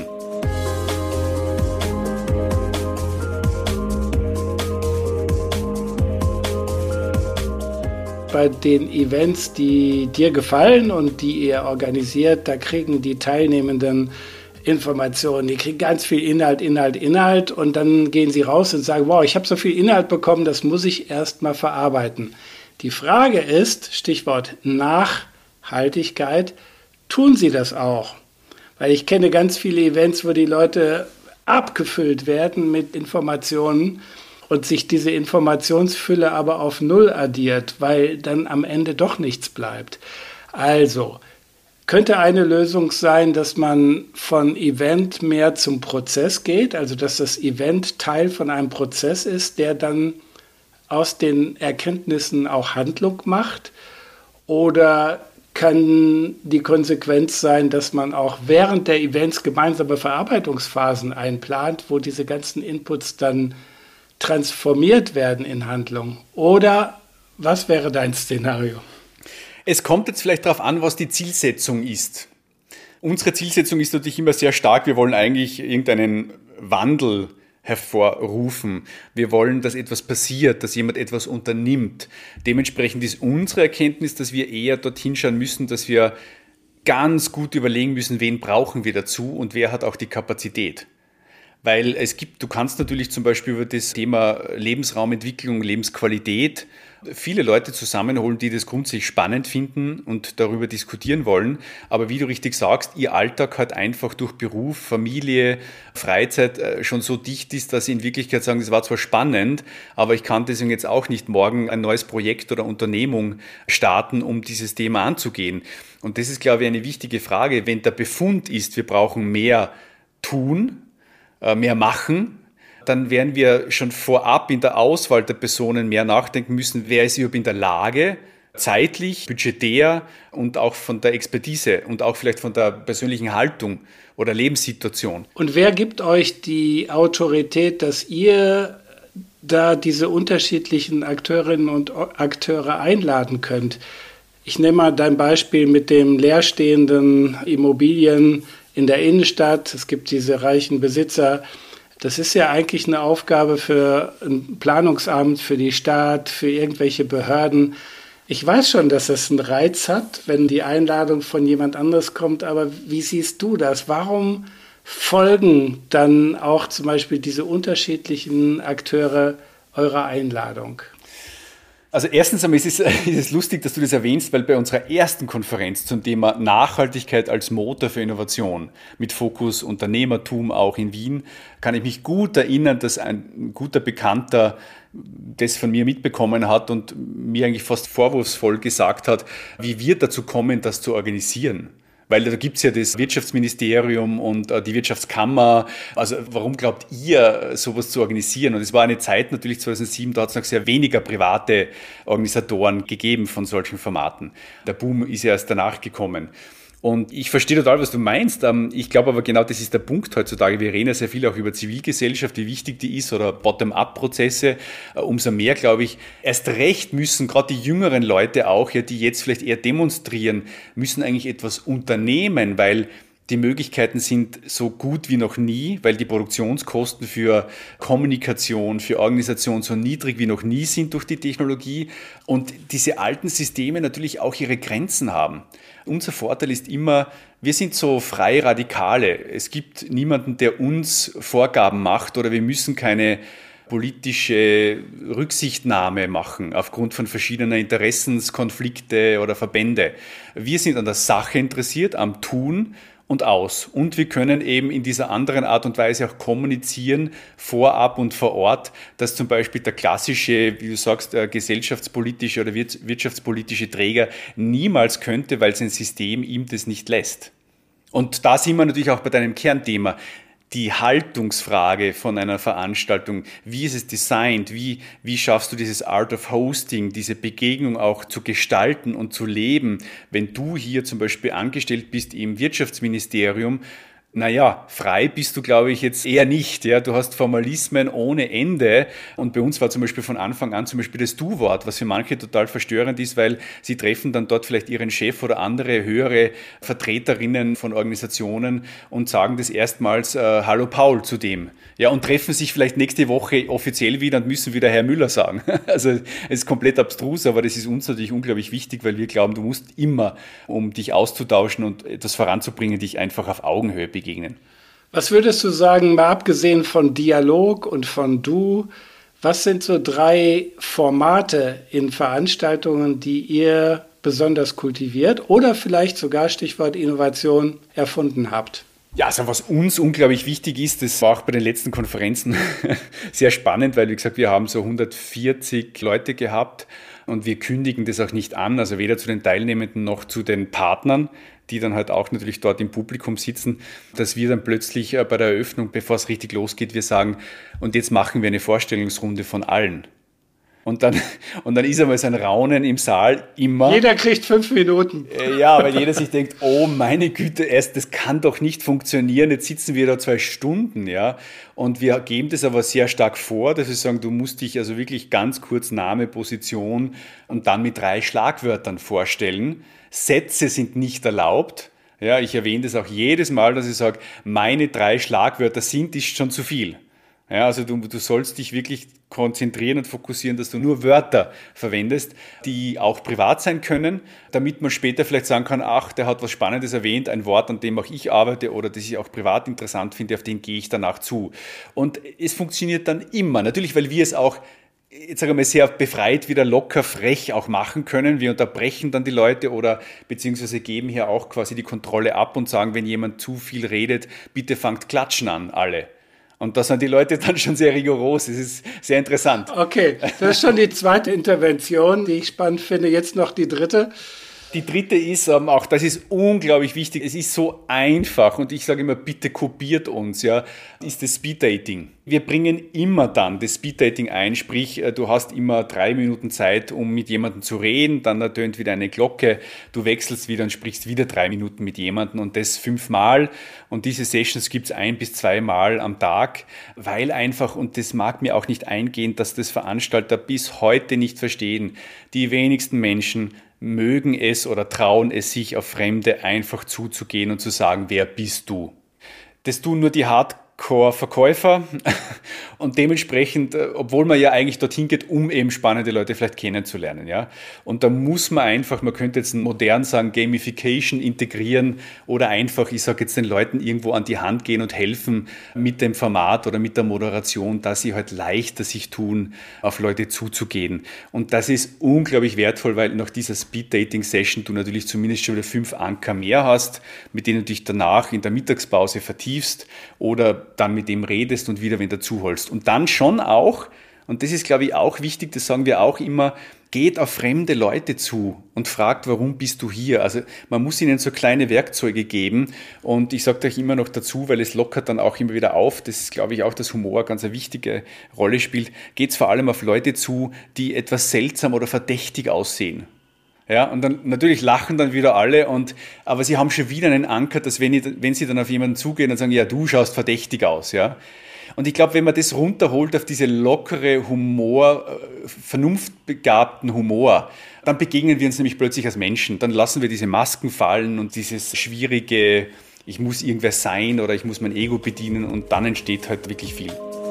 Bei den Events, die dir gefallen und die ihr organisiert, da kriegen die Teilnehmenden Informationen. Die kriegen ganz viel Inhalt und dann gehen sie raus und sagen, wow, ich habe so viel Inhalt bekommen, das muss ich erst mal verarbeiten. Die Frage ist, Stichwort Nachhaltigkeit, tun sie das auch? Weil ich kenne ganz viele Events, wo die Leute abgefüllt werden mit Informationen, und sich diese Informationsfülle aber auf Null addiert, weil dann am Ende doch nichts bleibt. Also, könnte eine Lösung sein, dass man von Event mehr zum Prozess geht, also dass das Event Teil von einem Prozess ist, der dann aus den Erkenntnissen auch Handlung macht? Oder kann die Konsequenz sein, dass man auch während der Events gemeinsame Verarbeitungsphasen einplant, wo diese ganzen Inputs dann transformiert werden in Handlung? Oder was wäre dein Szenario? Es kommt jetzt vielleicht darauf an, was die Zielsetzung ist. Unsere Zielsetzung ist natürlich immer sehr stark. Wir wollen eigentlich irgendeinen Wandel hervorrufen. Wir wollen, dass etwas passiert, dass jemand etwas unternimmt. Dementsprechend ist unsere Erkenntnis, dass wir eher dorthin schauen müssen, dass wir ganz gut überlegen müssen, wen brauchen wir dazu und wer hat auch die Kapazität. Weil du kannst natürlich zum Beispiel über das Thema Lebensraumentwicklung, Lebensqualität viele Leute zusammenholen, die das grundsätzlich spannend finden und darüber diskutieren wollen. Aber wie du richtig sagst, ihr Alltag halt einfach durch Beruf, Familie, Freizeit schon so dicht ist, dass sie in Wirklichkeit sagen, das war zwar spannend, aber ich kann deswegen jetzt auch nicht morgen ein neues Projekt oder Unternehmung starten, um dieses Thema anzugehen. Und das ist, glaube ich, eine wichtige Frage. Wenn der Befund ist, wir brauchen mehr tun, mehr machen, dann werden wir schon vorab in der Auswahl der Personen mehr nachdenken müssen, wer ist überhaupt in der Lage, zeitlich, budgetär und auch von der Expertise und auch vielleicht von der persönlichen Haltung oder Lebenssituation. Und wer gibt euch die Autorität, dass ihr da diese unterschiedlichen Akteurinnen und Akteure einladen könnt? Ich nehme mal dein Beispiel mit dem leerstehenden Immobilien in der Innenstadt. Es gibt diese reichen Besitzer. Das ist ja eigentlich eine Aufgabe für ein Planungsamt, für die Stadt, für irgendwelche Behörden. Ich weiß schon, dass es einen Reiz hat, wenn die Einladung von jemand anderes kommt, aber wie siehst du das? Warum folgen dann auch zum Beispiel diese unterschiedlichen Akteure eurer Einladung? Also erstens einmal ist es lustig, dass du das erwähnst, weil bei unserer ersten Konferenz zum Thema Nachhaltigkeit als Motor für Innovation mit Fokus Unternehmertum auch in Wien, kann ich mich gut erinnern, dass ein guter Bekannter das von mir mitbekommen hat und mir eigentlich fast vorwurfsvoll gesagt hat, wie wir dazu kommen, das zu organisieren. Weil da gibt's ja das Wirtschaftsministerium und die Wirtschaftskammer. Also warum glaubt ihr, sowas zu organisieren? Und es war eine Zeit natürlich 2007, da hat es noch sehr weniger private Organisatoren gegeben von solchen Formaten. Der Boom ist ja erst danach gekommen. Und ich verstehe total, was du meinst. Ich glaube aber genau, das ist der Punkt heutzutage. Wir reden ja sehr viel auch über Zivilgesellschaft, wie wichtig die ist oder Bottom-up-Prozesse. Umso mehr, glaube ich, erst recht müssen gerade die jüngeren Leute auch, ja, die jetzt vielleicht eher demonstrieren, müssen eigentlich etwas unternehmen, weil die Möglichkeiten sind so gut wie noch nie, weil die Produktionskosten für Kommunikation, für Organisation so niedrig wie noch nie sind durch die Technologie und diese alten Systeme natürlich auch ihre Grenzen haben. Unser Vorteil ist immer, wir sind so freie Radikale. Es gibt niemanden, der uns Vorgaben macht oder wir müssen keine politische Rücksichtnahme machen aufgrund von verschiedener Interessenskonflikte oder Verbände. Wir sind an der Sache interessiert, am Tun und aus. Und wir können eben in dieser anderen Art und Weise auch kommunizieren, vorab und vor Ort, dass zum Beispiel der klassische, wie du sagst, gesellschaftspolitische oder wirtschaftspolitische Träger niemals könnte, weil sein System ihm das nicht lässt. Und da sind wir natürlich auch bei deinem Kernthema. Die Haltungsfrage von einer Veranstaltung, wie ist es designt, wie schaffst du dieses Art of Hosting, diese Begegnung auch zu gestalten und zu leben, wenn du hier zum Beispiel angestellt bist im Wirtschaftsministerium. Naja, frei bist du, glaube ich, jetzt eher nicht. Ja? Du hast Formalismen ohne Ende. Und bei uns war zum Beispiel von Anfang an zum Beispiel das Du-Wort, was für manche total verstörend ist, weil sie treffen dann dort vielleicht ihren Chef oder andere höhere Vertreterinnen von Organisationen und sagen das erstmals Hallo Paul zu dem. Ja, und treffen sich vielleicht nächste Woche offiziell wieder und müssen wieder Herr Müller sagen. Also es ist komplett abstrus, aber das ist uns natürlich unglaublich wichtig, weil wir glauben, du musst immer, um dich auszutauschen und etwas voranzubringen, dich einfach auf Augenhöhe begegnen. Was würdest du sagen, mal abgesehen von Dialog und von Du, was sind so 3 Formate in Veranstaltungen, die ihr besonders kultiviert oder vielleicht sogar Stichwort Innovation erfunden habt? Ja, also was uns unglaublich wichtig ist, das war auch bei den letzten Konferenzen sehr spannend, weil wie gesagt, wir haben so 140 Leute gehabt und wir kündigen das auch nicht an, also weder zu den Teilnehmenden noch zu den Partnern, die dann halt auch natürlich dort im Publikum sitzen, dass wir dann plötzlich bei der Eröffnung, bevor es richtig losgeht, wir sagen, und jetzt machen wir eine Vorstellungsrunde von allen. Und dann ist einmal so ein Raunen im Saal immer. Jeder kriegt 5 Minuten. Ja, weil jeder sich denkt, oh meine Güte, das kann doch nicht funktionieren, jetzt sitzen wir da 2 Stunden, ja. Und wir geben das aber sehr stark vor, dass wir sagen, du musst dich also wirklich ganz kurz Name, Position und dann mit 3 Schlagwörtern vorstellen. Sätze sind nicht erlaubt. Ja, ich erwähne das auch jedes Mal, dass ich sage, meine 3 Schlagwörter ist schon zu viel. Ja, also du sollst dich wirklich konzentrieren und fokussieren, dass du nur Wörter verwendest, die auch privat sein können, damit man später vielleicht sagen kann, ach, der hat was Spannendes erwähnt, ein Wort, an dem auch ich arbeite oder das ich auch privat interessant finde, auf den gehe ich danach zu. Und es funktioniert dann immer, natürlich, weil wir es auch jetzt sage ich mal, sehr befreit, wieder locker, frech auch machen können. Wir unterbrechen dann die Leute oder beziehungsweise geben hier auch quasi die Kontrolle ab und sagen, wenn jemand zu viel redet, bitte fangt klatschen an, alle. Und da sind die Leute dann schon sehr rigoros. Es ist sehr interessant. Okay, das ist schon die zweite Intervention, die ich spannend finde. Jetzt noch die dritte. Die dritte ist, auch das ist unglaublich wichtig, es ist so einfach und ich sage immer, bitte kopiert uns, ja, ist das Speeddating. Wir bringen immer dann das Speeddating ein, sprich, du hast immer 3 Minuten Zeit, um mit jemandem zu reden, dann ertönt wieder eine Glocke, du wechselst wieder und sprichst wieder 3 Minuten mit jemandem und das 5-mal und diese Sessions gibt es 1 bis 2 Mal am Tag, weil einfach, und das mag mir auch nicht eingehen, dass das Veranstalter bis heute nicht verstehen, die wenigsten Menschen mögen es oder trauen es sich, auf Fremde einfach zuzugehen und zu sagen, wer bist du? Das tun nur die Hardcore-Verkäufer und dementsprechend, obwohl man ja eigentlich dorthin geht, um eben spannende Leute vielleicht kennenzulernen, ja. Und da muss man einfach, man könnte jetzt modern sagen, Gamification integrieren oder einfach, ich sage jetzt den Leuten irgendwo an die Hand gehen und helfen mit dem Format oder mit der Moderation, dass sie halt leichter sich tun, auf Leute zuzugehen. Und das ist unglaublich wertvoll, weil nach dieser Speed-Dating-Session du natürlich zumindest schon wieder 5 Anker mehr hast, mit denen du dich danach in der Mittagspause vertiefst oder dann mit dem redest und wieder wen dazu holst. Und dann schon auch, und das ist, glaube ich, auch wichtig, das sagen wir auch immer, geht auf fremde Leute zu und fragt, warum bist du hier? Also man muss ihnen so kleine Werkzeuge geben und ich sage euch immer noch dazu, weil es lockert dann auch immer wieder auf, das ist, glaube ich, auch, dass Humor ganz eine wichtige Rolle spielt, geht es vor allem auf Leute zu, die etwas seltsam oder verdächtig aussehen. Ja, und dann natürlich lachen dann wieder alle, aber sie haben schon wieder einen Anker, dass wenn sie dann auf jemanden zugehen und sagen, ja, du schaust verdächtig aus, ja. Und ich glaube, wenn man das runterholt auf diese lockere vernunftbegabten Humor, dann begegnen wir uns nämlich plötzlich als Menschen. Dann lassen wir diese Masken fallen und dieses schwierige, ich muss irgendwer sein oder ich muss mein Ego bedienen und dann entsteht halt wirklich viel.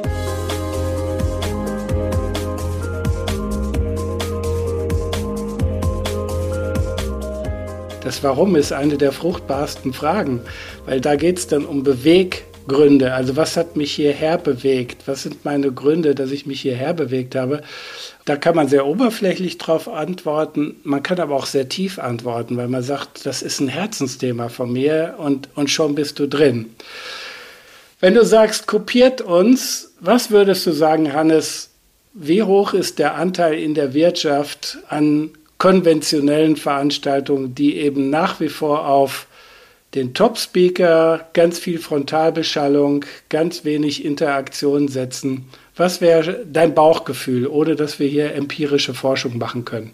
Das Warum ist eine der fruchtbarsten Fragen, weil da geht es dann um Beweggründe. Also was hat mich hierher bewegt? Was sind meine Gründe, dass ich mich hierher bewegt habe? Da kann man sehr oberflächlich drauf antworten, man kann aber auch sehr tief antworten, weil man sagt, das ist ein Herzensthema von mir und schon bist du drin. Wenn du sagst, kopiert uns, was würdest du sagen, Hannes, wie hoch ist der Anteil in der Wirtschaft an konventionellen Veranstaltungen, die eben nach wie vor auf den Top-Speaker, ganz viel Frontalbeschallung, ganz wenig Interaktion setzen? Was wäre dein Bauchgefühl, ohne dass wir hier empirische Forschung machen können?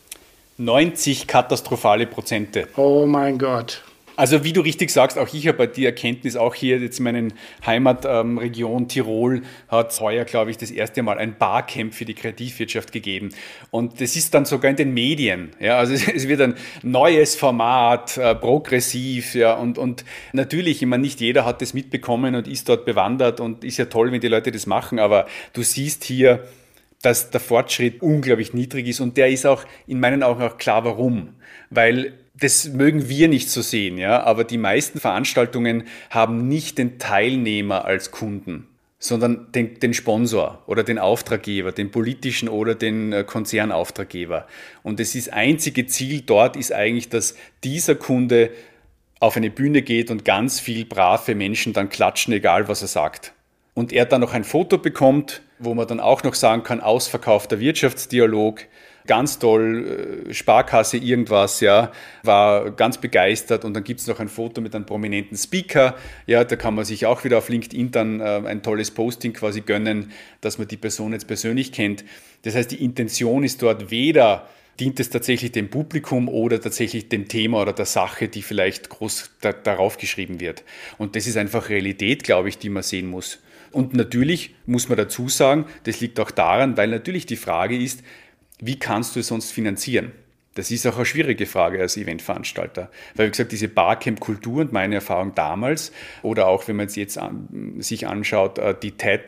90 katastrophale Prozente. Oh mein Gott. Also wie du richtig sagst, auch ich habe die Erkenntnis, auch hier jetzt in meiner Heimatregion Tirol hat es heuer, glaube ich, das erste Mal ein Barcamp für die Kreativwirtschaft gegeben. Und das ist dann sogar in den Medien. Ja, also es wird ein neues Format, progressiv. Ja, und natürlich, ich meine, nicht jeder hat das mitbekommen und ist dort bewandert und ist ja toll, wenn die Leute das machen. Aber du siehst hier, dass der Fortschritt unglaublich niedrig ist und der ist auch in meinen Augen auch klar, warum. Weil das mögen wir nicht so sehen, ja, aber die meisten Veranstaltungen haben nicht den Teilnehmer als Kunden, sondern den Sponsor oder den Auftraggeber, den politischen oder den Konzernauftraggeber. Und das einzige Ziel dort ist eigentlich, dass dieser Kunde auf eine Bühne geht und ganz viel brave Menschen dann klatschen, egal was er sagt. Und er dann noch ein Foto bekommt, wo man dann auch noch sagen kann, ausverkaufter Wirtschaftsdialog, ganz toll, Sparkasse irgendwas, ja, war ganz begeistert und dann gibt es noch ein Foto mit einem prominenten Speaker, ja, da kann man sich auch wieder auf LinkedIn dann ein tolles Posting quasi gönnen, dass man die Person jetzt persönlich kennt. Das heißt, die Intention ist dort weder, dient es tatsächlich dem Publikum oder tatsächlich dem Thema oder der Sache, die vielleicht groß darauf geschrieben wird. Und das ist einfach Realität, glaube ich, die man sehen muss. Und natürlich muss man dazu sagen, das liegt auch daran, weil natürlich die Frage ist, wie kannst du es sonst finanzieren? Das ist auch eine schwierige Frage als Eventveranstalter. Weil, wie gesagt, diese Barcamp-Kultur und meine Erfahrung damals oder auch, wenn man es jetzt sich anschaut, die TED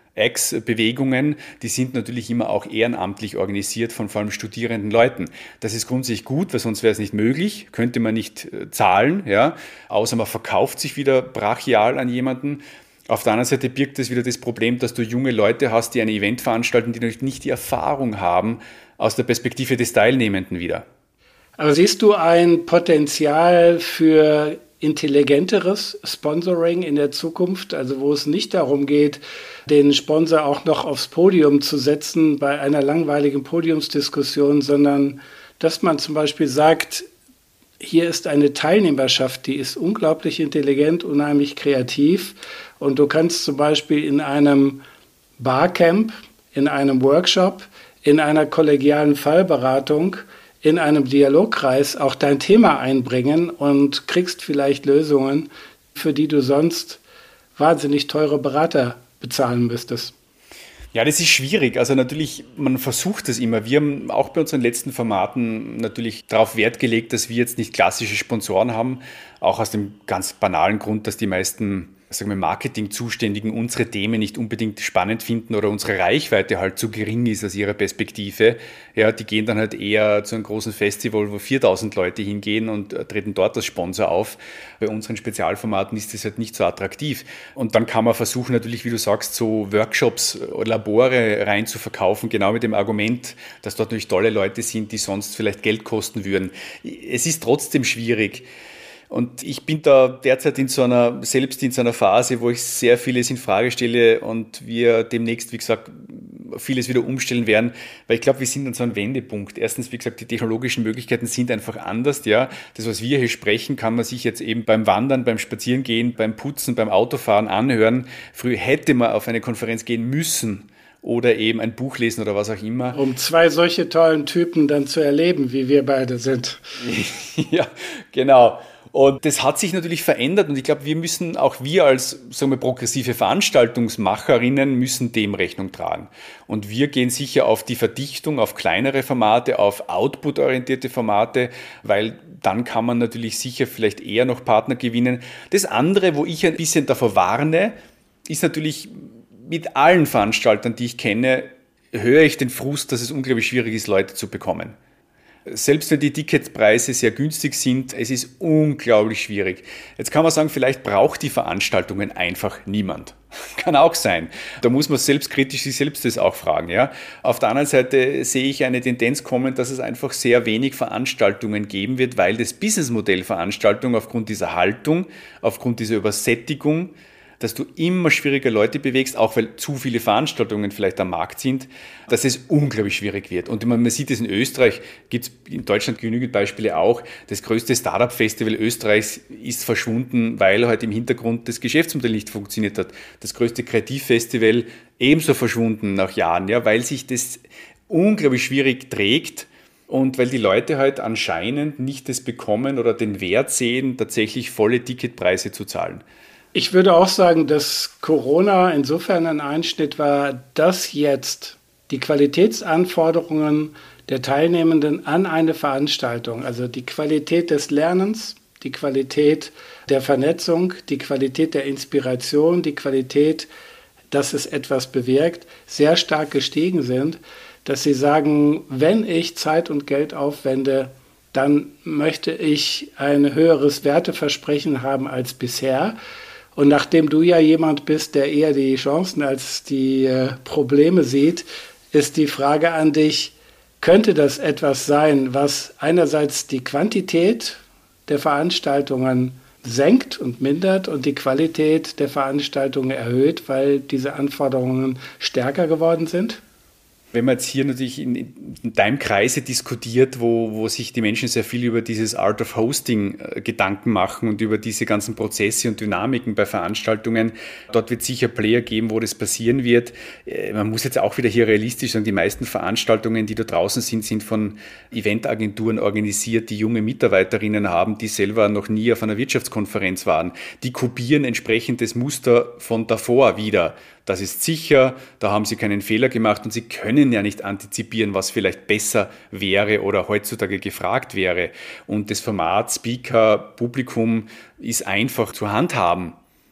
Bewegungen, die sind natürlich immer auch ehrenamtlich organisiert von vor allem studierenden Leuten. Das ist grundsätzlich gut, weil sonst wäre es nicht möglich, könnte man nicht zahlen, ja, außer man verkauft sich wieder brachial an jemanden. Auf der anderen Seite birgt es wieder das Problem, dass du junge Leute hast, die ein Event veranstalten, die natürlich nicht die Erfahrung haben aus der Perspektive des Teilnehmenden wieder. Aber siehst du ein Potenzial für intelligenteres Sponsoring in der Zukunft, also wo es nicht darum geht, den Sponsor auch noch aufs Podium zu setzen bei einer langweiligen Podiumsdiskussion, sondern dass man zum Beispiel sagt, hier ist eine Teilnehmerschaft, die ist unglaublich intelligent, unheimlich kreativ und du kannst zum Beispiel in einem Barcamp, in einem Workshop, in einer kollegialen Fallberatung, in einem Dialogkreis auch dein Thema einbringen und kriegst vielleicht Lösungen, für die du sonst wahnsinnig teure Berater bezahlen müsstest. Ja, das ist schwierig. Also natürlich, man versucht es immer. Wir haben auch bei unseren letzten Formaten natürlich darauf Wert gelegt, dass wir jetzt nicht klassische Sponsoren haben, auch aus dem ganz banalen Grund, dass die meisten Marketing-Zuständigen unsere Themen nicht unbedingt spannend finden oder unsere Reichweite halt zu gering ist aus ihrer Perspektive. Ja, die gehen dann halt eher zu einem großen Festival, wo 4.000 Leute hingehen und treten dort als Sponsor auf. Bei unseren Spezialformaten ist das halt nicht so attraktiv. Und dann kann man versuchen natürlich, wie du sagst, so Workshops oder Labore rein zu verkaufen, genau mit dem Argument, dass dort natürlich tolle Leute sind, die sonst vielleicht Geld kosten würden. Es ist trotzdem schwierig. Und ich bin da derzeit selbst in so einer Phase, wo ich sehr vieles in Frage stelle und wir demnächst, wie gesagt, vieles wieder umstellen werden, weil ich glaube, wir sind an so einem Wendepunkt. Erstens, wie gesagt, die technologischen Möglichkeiten sind einfach anders, ja. Das, was wir hier sprechen, kann man sich jetzt eben beim Wandern, beim Spazierengehen, beim Putzen, beim Autofahren anhören. Früher hätte man auf eine Konferenz gehen müssen oder eben ein Buch lesen oder was auch immer. Um zwei solche tollen Typen dann zu erleben, wie wir beide sind. Ja, genau. Und das hat sich natürlich verändert und ich glaube, wir als progressive Veranstaltungsmacherinnen müssen dem Rechnung tragen. Und wir gehen sicher auf die Verdichtung, auf kleinere Formate, auf output-orientierte Formate, weil dann kann man natürlich sicher vielleicht eher noch Partner gewinnen. Das andere, wo ich ein bisschen davor warne, ist natürlich mit allen Veranstaltern, die ich kenne, höre ich den Frust, dass es unglaublich schwierig ist, Leute zu bekommen. Selbst wenn die Ticketpreise sehr günstig sind, es ist unglaublich schwierig. Jetzt kann man sagen, vielleicht braucht die Veranstaltungen einfach niemand. Kann auch sein. Da muss man selbstkritisch sich selbst das auch fragen. Ja? Auf der anderen Seite sehe ich eine Tendenz kommen, dass es einfach sehr wenig Veranstaltungen geben wird, weil das Businessmodell Veranstaltung aufgrund dieser Haltung, aufgrund dieser Übersättigung, dass du immer schwieriger Leute bewegst, auch weil zu viele Veranstaltungen vielleicht am Markt sind, dass es unglaublich schwierig wird. Und man sieht es in Österreich, gibt es in Deutschland genügend Beispiele auch. Das größte Startup-Festival Österreichs ist verschwunden, weil halt im Hintergrund das Geschäftsmodell nicht funktioniert hat. Das größte Kreativfestival ebenso verschwunden nach Jahren, ja, weil sich das unglaublich schwierig trägt. Und weil die Leute halt anscheinend nicht das bekommen oder den Wert sehen, tatsächlich volle Ticketpreise zu zahlen. Ich würde auch sagen, dass Corona insofern ein Einschnitt war, dass jetzt die Qualitätsanforderungen der Teilnehmenden an eine Veranstaltung, also die Qualität des Lernens, die Qualität der Vernetzung, die Qualität der Inspiration, die Qualität, dass es etwas bewirkt, sehr stark gestiegen sind, dass sie sagen, wenn ich Zeit und Geld aufwende, dann möchte ich ein höheres Werteversprechen haben als bisher. Und nachdem du ja jemand bist, der eher die Chancen als die Probleme sieht, ist die Frage an dich, könnte das etwas sein, was einerseits die Quantität der Veranstaltungen senkt und mindert und die Qualität der Veranstaltungen erhöht, weil diese Anforderungen stärker geworden sind? Wenn man jetzt hier natürlich in deinem Kreise diskutiert, wo sich die Menschen sehr viel über dieses Art of Hosting Gedanken machen und über diese ganzen Prozesse und Dynamiken bei Veranstaltungen, dort wird sicher Player geben, wo das passieren wird. Man muss jetzt auch wieder hier realistisch sagen, die meisten Veranstaltungen, die da draußen sind von Eventagenturen organisiert, die junge Mitarbeiterinnen haben, die selber noch nie auf einer Wirtschaftskonferenz waren. Die kopieren entsprechend das Muster von davor wieder. Das ist sicher, da haben sie keinen Fehler gemacht und sie können ja nicht antizipieren, was vielleicht besser wäre oder heutzutage gefragt wäre. Und das Format Speaker, Publikum ist einfach zu handhaben.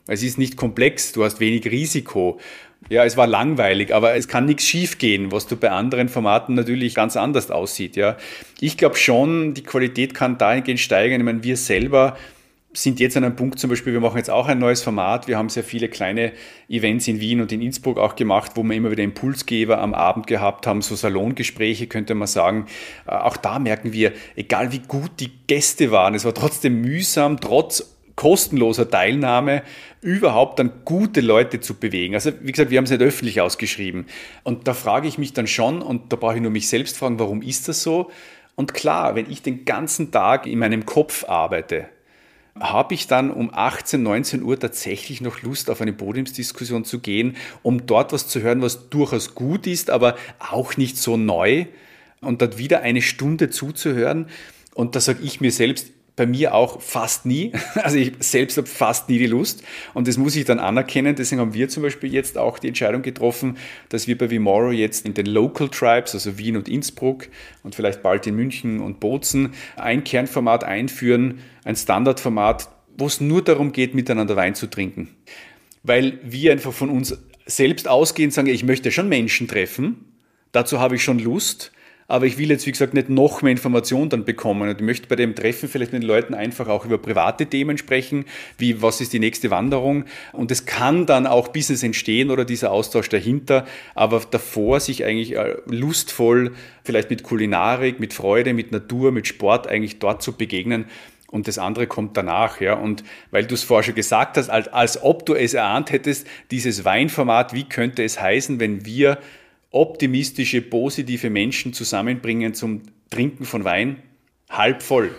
Es ist nicht komplex, du hast wenig Risiko. Ja, es war langweilig, aber es kann nichts schiefgehen, was du bei anderen Formaten natürlich ganz anders aussieht. Ja. Ich glaube schon, die Qualität kann dahingehend steigern. Ich meine, wir selber sind jetzt an einem Punkt zum Beispiel, wir machen jetzt auch ein neues Format. Wir haben sehr viele kleine Events in Wien und in Innsbruck auch gemacht, wo wir immer wieder Impulsgeber am Abend gehabt haben, so Salongespräche könnte man sagen. Auch da merken wir, egal wie gut die Gäste waren, es war trotzdem mühsam, trotz kostenloser Teilnahme überhaupt dann gute Leute zu bewegen. Also wie gesagt, wir haben es nicht öffentlich ausgeschrieben. Und da frage ich mich dann schon, und da brauche ich nur mich selbst fragen, warum ist das so? Und klar, wenn ich den ganzen Tag in meinem Kopf arbeite, habe ich dann um 18, 19 Uhr tatsächlich noch Lust, auf eine Podiumsdiskussion zu gehen, um dort was zu hören, was durchaus gut ist, aber auch nicht so neu, und dort wieder eine Stunde zuzuhören. Und da sage ich mir selbst, bei mir auch fast nie. Also ich selbst habe fast nie die Lust, und das muss ich dann anerkennen. Deswegen haben wir zum Beispiel jetzt auch die Entscheidung getroffen, dass wir bei Vimoro jetzt in den Local Tribes, also Wien und Innsbruck und vielleicht bald in München und Bozen, ein Kernformat einführen, ein Standardformat, wo es nur darum geht, miteinander Wein zu trinken. Weil wir einfach von uns selbst ausgehen, sagen, ich möchte schon Menschen treffen, dazu habe ich schon Lust, aber ich will jetzt, wie gesagt, nicht noch mehr Informationen dann bekommen. Und ich möchte bei dem Treffen vielleicht mit den Leuten einfach auch über private Themen sprechen, wie was ist die nächste Wanderung. Und es kann dann auch Business entstehen oder dieser Austausch dahinter, aber davor sich eigentlich lustvoll, vielleicht mit Kulinarik, mit Freude, mit Natur, mit Sport eigentlich dort zu begegnen. Und das andere kommt danach, ja. Und weil du es vorher schon gesagt hast, als ob du es erahnt hättest, dieses Weinformat, wie könnte es heißen, wenn wir optimistische, positive Menschen zusammenbringen zum Trinken von Wein? Halb voll.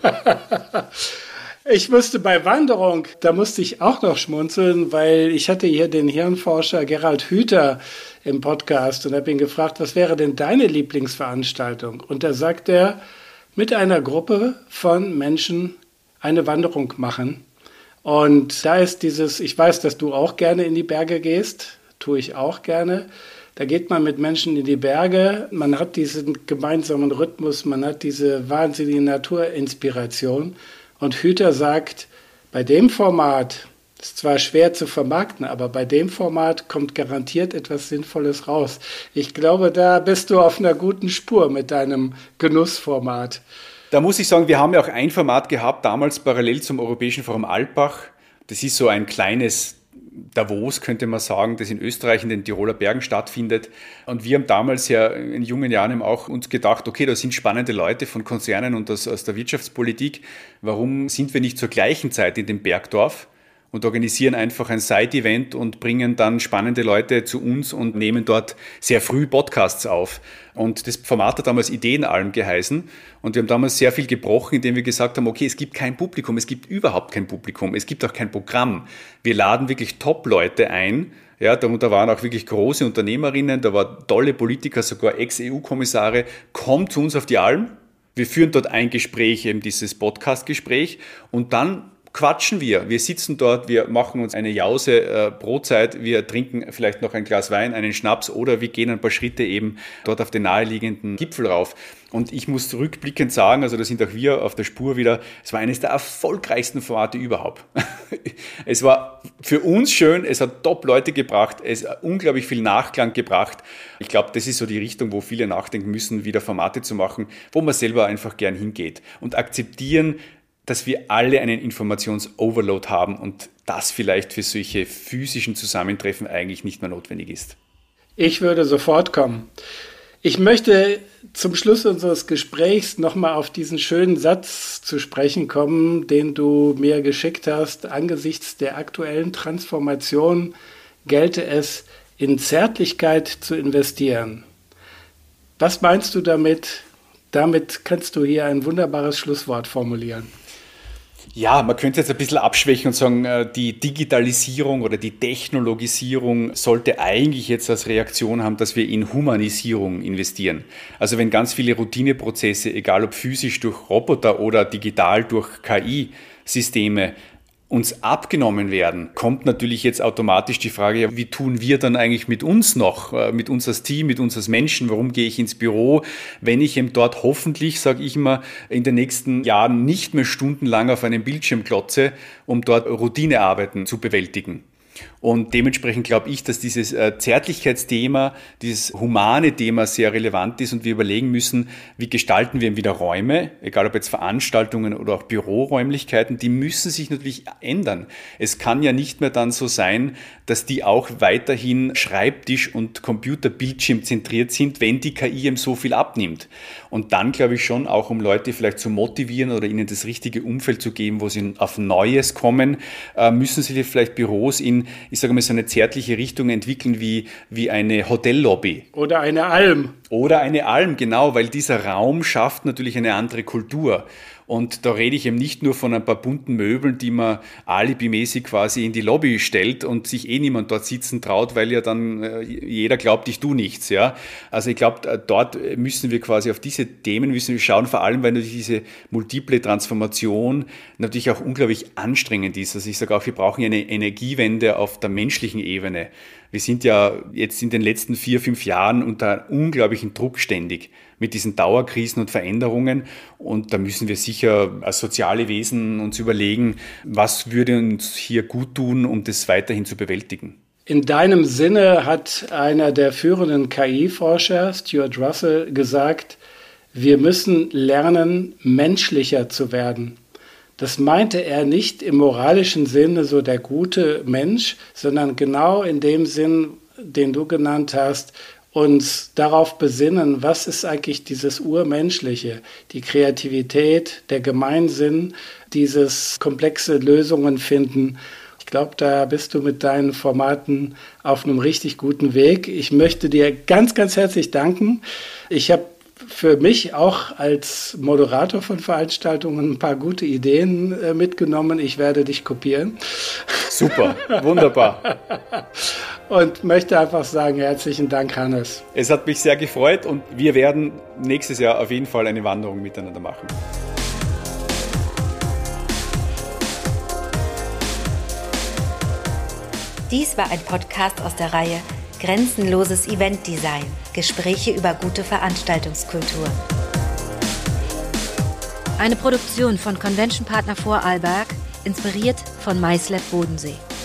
Ich musste bei Wanderung, da musste ich auch noch schmunzeln, weil ich hatte hier den Hirnforscher Gerald Hüther im Podcast und habe ihn gefragt, was wäre denn deine Lieblingsveranstaltung? Und da sagt er, mit einer Gruppe von Menschen eine Wanderung machen. Und da ist dieses, ich weiß, dass du auch gerne in die Berge gehst, tue ich auch gerne. Da geht man mit Menschen in die Berge, man hat diesen gemeinsamen Rhythmus, man hat diese wahnsinnige Naturinspiration. Und Hüther sagt, bei dem Format, ist zwar schwer zu vermarkten, aber bei dem Format kommt garantiert etwas Sinnvolles raus. Ich glaube, da bist du auf einer guten Spur mit deinem Genussformat. Da muss ich sagen, wir haben ja auch ein Format gehabt, damals parallel zum Europäischen Forum Alpbach. Das ist so ein kleines Davos, könnte man sagen, das in Österreich in den Tiroler Bergen stattfindet. Und wir haben damals ja in jungen Jahren eben auch uns gedacht, okay, da sind spannende Leute von Konzernen und aus der Wirtschaftspolitik. Warum sind wir nicht zur gleichen Zeit in dem Bergdorf und organisieren einfach ein Side-Event und bringen dann spannende Leute zu uns und nehmen dort sehr früh Podcasts auf. Und das Format hat damals Ideenalm geheißen. Und wir haben damals sehr viel gebrochen, indem wir gesagt haben, okay, es gibt kein Publikum, es gibt überhaupt kein Publikum, es gibt auch kein Programm. Wir laden wirklich Top-Leute ein. Ja, da waren auch wirklich große Unternehmerinnen, da waren tolle Politiker, sogar Ex-EU-Kommissare. Kommt zu uns auf die Alm. Wir führen dort ein Gespräch, eben dieses Podcast-Gespräch. Und dann quatschen wir. Wir sitzen dort, wir machen uns eine Jause Brotzeit, wir trinken vielleicht noch ein Glas Wein, einen Schnaps oder wir gehen ein paar Schritte eben dort auf den naheliegenden Gipfel rauf. Und ich muss rückblickend sagen, also da sind auch wir auf der Spur wieder, es war eines der erfolgreichsten Formate überhaupt. Es war für uns schön, es hat Top-Leute gebracht, es hat unglaublich viel Nachklang gebracht. Ich glaube, das ist so die Richtung, wo viele nachdenken müssen, wieder Formate zu machen, wo man selber einfach gern hingeht und akzeptieren, dass wir alle einen Informations-Overload haben und das vielleicht für solche physischen Zusammentreffen eigentlich nicht mehr notwendig ist. Ich würde sofort kommen. Ich möchte zum Schluss unseres Gesprächs nochmal auf diesen schönen Satz zu sprechen kommen, den du mir geschickt hast. Angesichts der aktuellen Transformation gelte es, in Zärtlichkeit zu investieren. Was meinst du damit? Damit kannst du hier ein wunderbares Schlusswort formulieren. Ja, man könnte jetzt ein bisschen abschwächen und sagen, die Digitalisierung oder die Technologisierung sollte eigentlich jetzt als Reaktion haben, dass wir in Humanisierung investieren. Also wenn ganz viele Routineprozesse, egal ob physisch durch Roboter oder digital durch KI-Systeme, uns abgenommen werden, kommt natürlich jetzt automatisch die Frage, wie tun wir dann eigentlich mit uns noch, mit uns als Team, mit uns als Menschen, warum gehe ich ins Büro, wenn ich eben dort hoffentlich, sage ich immer, in den nächsten Jahren nicht mehr stundenlang auf einem Bildschirm klotze, um dort Routinearbeiten zu bewältigen. Und dementsprechend glaube ich, dass dieses Zärtlichkeitsthema, dieses humane Thema sehr relevant ist und wir überlegen müssen, wie gestalten wir wieder Räume, egal ob jetzt Veranstaltungen oder auch Büroräumlichkeiten, die müssen sich natürlich ändern. Es kann ja nicht mehr dann so sein, dass die auch weiterhin Schreibtisch- und Computerbildschirm zentriert sind, wenn die KI eben so viel abnimmt. Und dann glaube ich schon, auch um Leute vielleicht zu motivieren oder ihnen das richtige Umfeld zu geben, wo sie auf Neues kommen, müssen sie vielleicht Büros in, ich sage mal, so eine zärtliche Richtung entwickeln wie eine Hotellobby. Oder eine Alm. Oder eine Alm, genau, weil dieser Raum schafft natürlich eine andere Kultur. Und da rede ich eben nicht nur von ein paar bunten Möbeln, die man alibimäßig quasi in die Lobby stellt und sich niemand dort sitzen traut, weil ja dann jeder glaubt, ich tue nichts. Ja? Also ich glaube, dort müssen wir quasi auf diese Themen müssen wir schauen, vor allem weil natürlich diese multiple Transformation natürlich auch unglaublich anstrengend ist. Also ich sage auch, wir brauchen eine Energiewende auf der menschlichen Ebene. Wir sind ja jetzt in den letzten 4-5 Jahren unter unglaublichen Druck ständig mit diesen Dauerkrisen und Veränderungen. Und da müssen wir sicher als soziale Wesen uns überlegen, was würde uns hier gut tun, um das weiterhin zu bewältigen. In deinem Sinne hat einer der führenden KI-Forscher, Stuart Russell, gesagt, wir müssen lernen, menschlicher zu werden. Das meinte er nicht im moralischen Sinne, so der gute Mensch, sondern genau in dem Sinn, den du genannt hast, uns darauf besinnen, was ist eigentlich dieses Urmenschliche, die Kreativität, der Gemeinsinn, dieses komplexe Lösungen finden. Ich glaube, da bist du mit deinen Formaten auf einem richtig guten Weg. Ich möchte dir ganz, ganz herzlich danken. Ich habe für mich auch als Moderator von Veranstaltungen ein paar gute Ideen mitgenommen. Ich werde dich kopieren. Super, wunderbar. Und möchte einfach sagen, herzlichen Dank, Hannes. Es hat mich sehr gefreut und wir werden nächstes Jahr auf jeden Fall eine Wanderung miteinander machen. Dies war ein Podcast aus der Reihe Grenzenloses Eventdesign. Gespräche über gute Veranstaltungskultur. Eine Produktion von Convention Partner Vorarlberg, inspiriert von MySlab Bodensee.